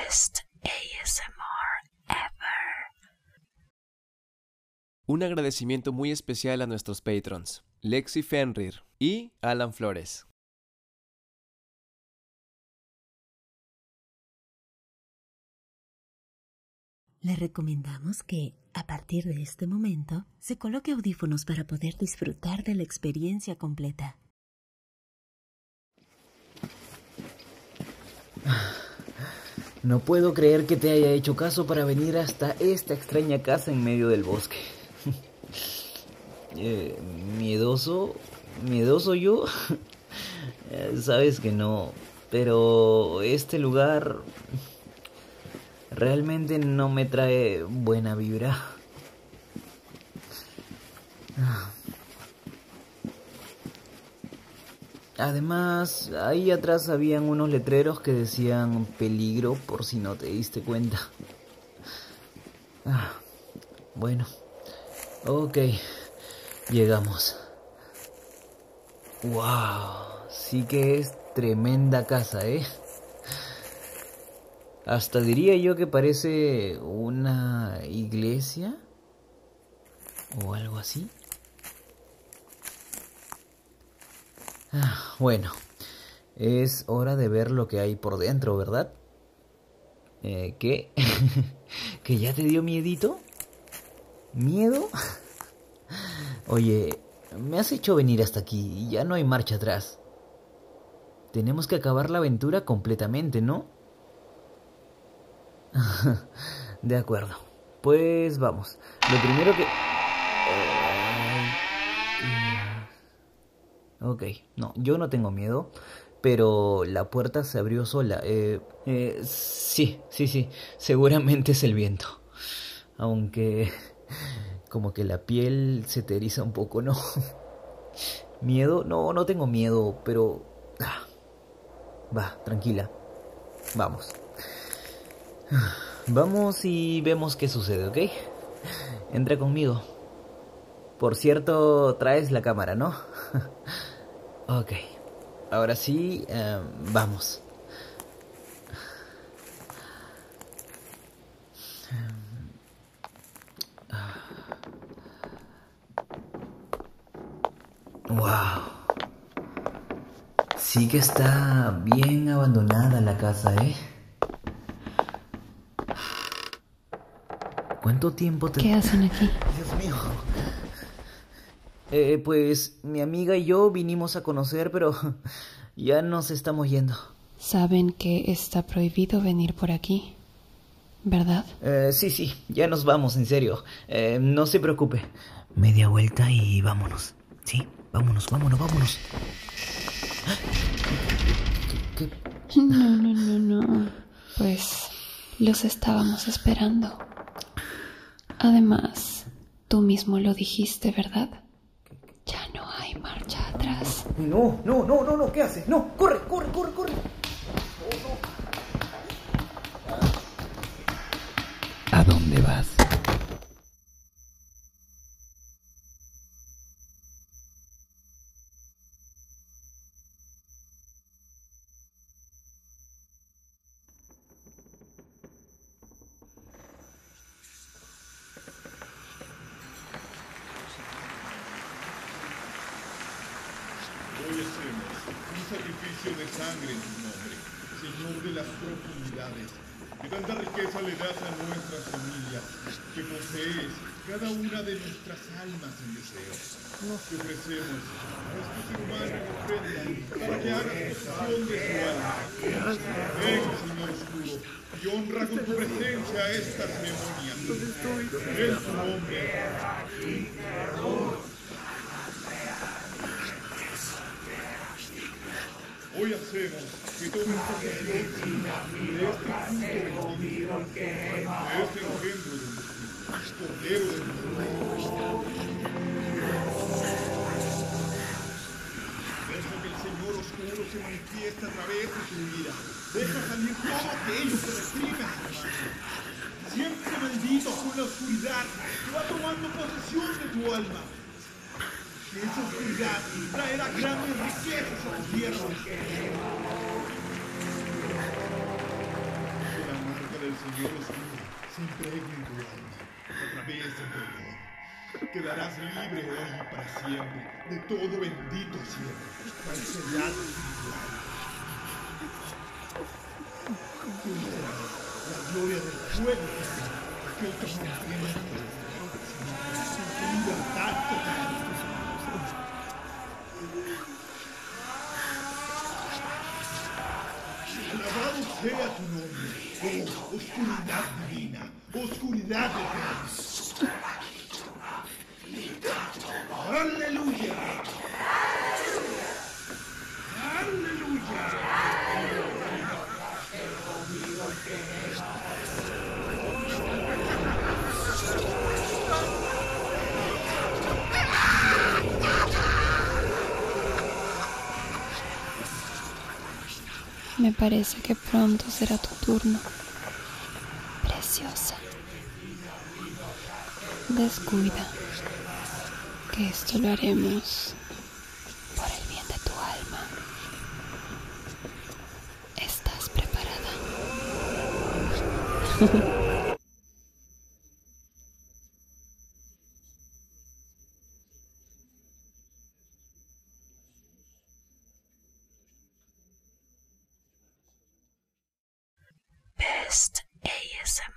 best ASMR ever. Un agradecimiento muy especial a nuestros patrons, Lexi Fenrir y Alan Flores. Le recomendamos que, a partir de este momento, se coloque audífonos para poder disfrutar de la experiencia completa. No puedo creer que te haya hecho caso para venir hasta esta extraña casa en medio del bosque. ¿Miedoso? ¿Miedoso yo? Sabes que no, pero este lugar realmente no me trae buena vibra. Además, ahí atrás habían unos letreros que decían peligro por si no te diste cuenta. Bueno, ok, llegamos. ¡Wow! Sí que es tremenda casa, ¿eh? Hasta diría yo que parece una iglesia o algo así. Bueno, es hora de ver lo que hay por dentro, ¿verdad? ¿Qué? ¿Que ya te dio miedito? ¿Miedo? Oye, me has hecho venir hasta aquí y ya no hay marcha atrás. Tenemos que acabar la aventura completamente, ¿no? De acuerdo, pues vamos. Lo primero que... Ok, no, yo no tengo miedo, pero la puerta se abrió sola. Sí, seguramente es el viento. Aunque como que la piel se te eriza un poco, ¿no? ¿Miedo? No, no tengo miedo, pero... Va, tranquila. Vamos. Vamos y vemos qué sucede, ¿ok? Entra conmigo. Por cierto, traes la cámara, ¿no? Ok. Ahora sí, vamos. Wow. Sí que está bien abandonada la casa, ¿eh? ¿Cuánto tiempo te... ¿Qué hacen aquí? Dios mío. Pues mi amiga y yo vinimos a conocer, pero ya nos estamos yendo. Saben que está prohibido venir por aquí, ¿verdad? Sí, ya nos vamos, en serio. No se preocupe. Media vuelta y vámonos. Sí, vámonos. ¿Qué? No. Pues los estábamos esperando. Además, tú mismo lo dijiste, ¿verdad? Ya no hay marcha atrás. No, ¿qué haces? No, corre. ¿A dónde vas? Hoy hacemos un sacrificio de sangre en tu nombre, Señor de las profundidades, que tanta riqueza le das a nuestras familias, que posees cada una de nuestras almas en deseo. Te ofrecemos a este ser humano en ofrenda para que hagas posesión de su alma. Ven, Señor Oscuro, y honra con tu presencia esta ceremonia. En tu nombre. Hoy hacemos que tomes posesión de este fruto bendito, de este engendro de Dios, Cordero de Dios. Deja que el Señor Oscuro se manifieste a través de tu vida. Deja salir todo aquello que reprime a tu alma. Siempre maldito con la oscuridad que va tomando posesión de tu alma. Que esa oscuridad traerá grandes riquezas a tu tierra. El amargo poder oscuro se impregne en tu alma a través del dolor. Quedarás libre hoy y para siempre de todo bendito cielo, falsedad espiritual. Tú serás la gloria del fuego que otros no entienden, sino libertad total. Alabado sea tu nombre, oh oscuridad divina, oscuridad eterna. ¡Aleluya! ¡Aleluya! Me parece que pronto será tu turno, preciosa. Descuida, que esto lo haremos por el bien de tu alma. ¿Estás preparada? Best ASMR.